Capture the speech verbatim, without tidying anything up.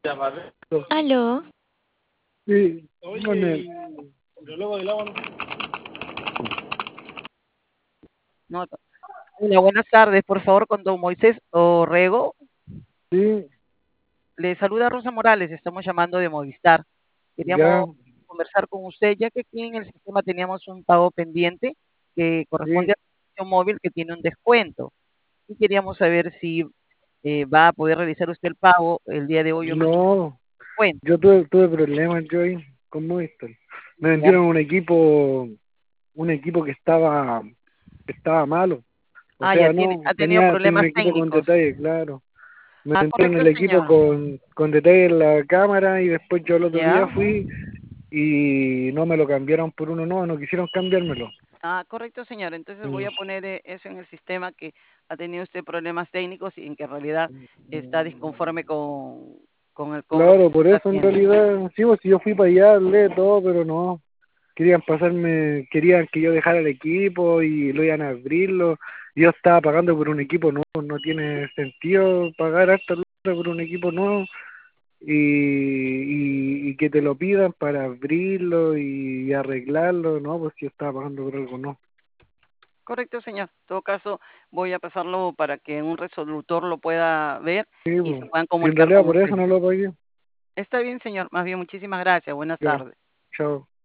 Aló. Sí, con el- No, no. Hola, buenas tardes, por favor, con don Moisés Orrego. sí, Le saluda Rosa Morales, estamos llamando de Movistar. Queríamos ya, conversar con usted, ya que aquí en el sistema teníamos un pago pendiente que corresponde sí, a la aplicación móvil que tiene un descuento. Y queríamos saber si eh, va a poder realizar usted el pago el día de hoy o mañana no, con descuento. yo tuve, tuve problemas yo ahí con Movistar. Me ¿Ya? vendieron un equipo, un equipo que estaba, que estaba malo. O Ah, ya sea, tiene, no, ha tenido tenía, tenía un problemas equipo con técnicos. detalle, claro. Me Ah, vendieron correcto, el equipo señor. con, con detalle en la cámara y después yo el otro día ¿Ya? fui y no me lo cambiaron por uno, no, no quisieron cambiármelo. Ah, correcto, señor. Entonces voy Mm, a poner eh, eso en el sistema que ha tenido usted problemas técnicos y en que en realidad está disconforme con, con el cobro que Claro, se por está eso en haciendo. realidad, sí, pues si yo fui para allá, hablé todo, pero no. Querían pasarme, querían que yo dejara el equipo y lo iban a abrirlo. Yo estaba pagando por un equipo nuevo, no tiene sentido pagar hasta por un equipo nuevo y, y, y que te lo pidan para abrirlo y, arreglarlo, ¿no? Pues yo estaba pagando por algo, no. Correcto, señor. En todo caso, voy a pasarlo para que un resolutor lo pueda ver Sí, y se pues, puedan si en comunicar realidad con por usted. eso no lo pagué. Está bien, señor. Más bien, muchísimas gracias. Buenas Ya, tardes. chao.